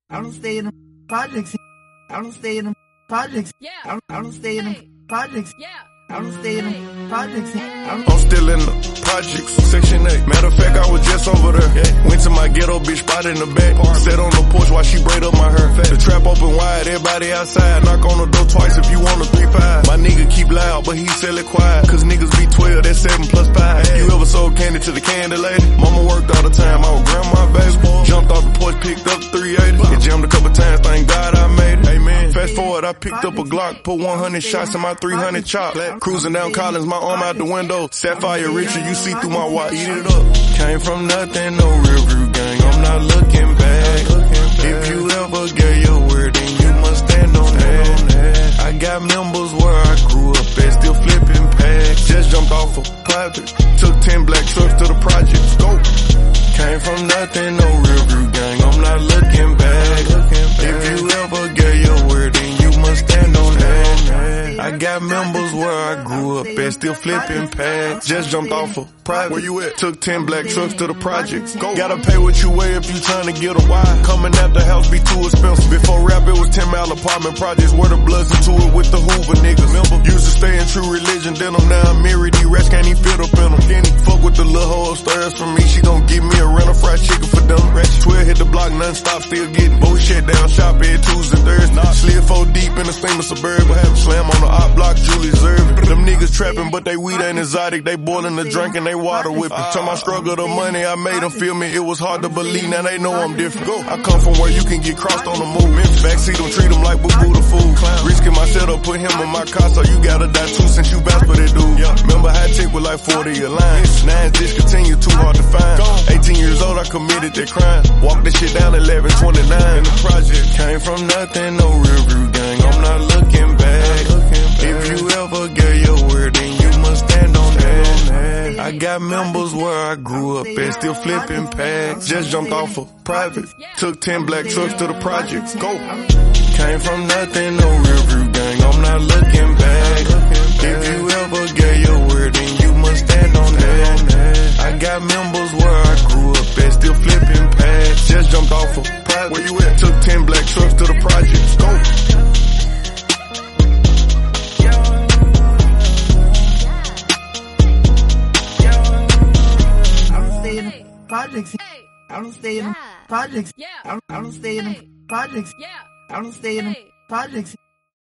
I don't stay in the projects. I don't stay in the projects. Yeah. I don't stay in the projects. Yeah. I don't stay in the projects. I'm still in the projects, Section 8. Matter of fact, I was just over there. Went to my ghetto bitch spot in the back. Sat on the porch while she braid up my hair. The trap open wide, everybody outside. Knock on the door twice if you want a 3-5. My nigga keep loud, but he sell it quiet. Cause niggas be 12, that's 7 plus 5. You ever sold candy to the candy lady? Mama worked all the time, I was grandma baseball. Jumped off the porch, picked up 380. It jammed a couple times, thank God I made it. Amen. Fast forward, I picked up a Glock, put 100 shots in my 300 chop. Cruising down Collins, my arm out the window. Sapphire Richard, you see through my watch. Eat it up. Came from nothing, no real root gang. I'm not looking back. If you ever gave your word, then you must stand on that. I got members where I grew up at, still flipping packs. Just jumped off a private. Took 10 black trucks to the projects. Go. Came from nothing, no real root gang. I'm not looking back. If you ever gave your word, then you must stand on that. I got members where I grew up at, still flipping packs. Just jumped off a private. Where you at? Took 10 black trucks to the projects. Go. Gotta pay what you weigh if you trying to get a why. Coming out the house be too expensive. Before rap it was 10 mile apartment projects. Where the bloods into it with the Hoover niggas. Remember? Used to stay in true religion, then I'm now I'm married. These rats can't even fit up in them. Kenny, fuck with the little hoe upstairs from me. She gon' give me a rental fried chicken for them. 12 hit the block, none stop, still getting bullshit down. Shop every Tuesday, Thursday. Slid 4 deep in the steamer Suburban. Slam on the op block, Julie Zervin. Them niggas trapping, but they weed ain't exotic. They boiling the drink and they water whipping. Till my struggle, the money I made them feel me. It was hard to believe, now they know I'm different. I come from where you can get crossed on the move. Backseat them, treat them like boo-boo the fool. Risking my setup, put him in my car, so you gotta die too since you bounce for that dude. Remember high tech with like 40 a line. 9 discontinued, too hard to find. 18 years old, I committed that crime. Walked that shit down 1129 in the project. Came from nothing, no real root gang. I'm not looking back. If you ever gave your word, then you must stand on that. I got members where I grew up at, still flipping packs. Just jumped off a private. Took 10 black trucks to the projects. Go. Came from nothing, no real root gang. I'm not looking back. If you ever gave your word, then you must stand on that. I got members where I grew up at, still flipping packs. Just jumped off a private. Where you at? Took 10 black trucks to the projects. Go. Projects. I don't stay in the projects. Yeah. I don't stay in the projects. Yeah. I don't stay in the projects.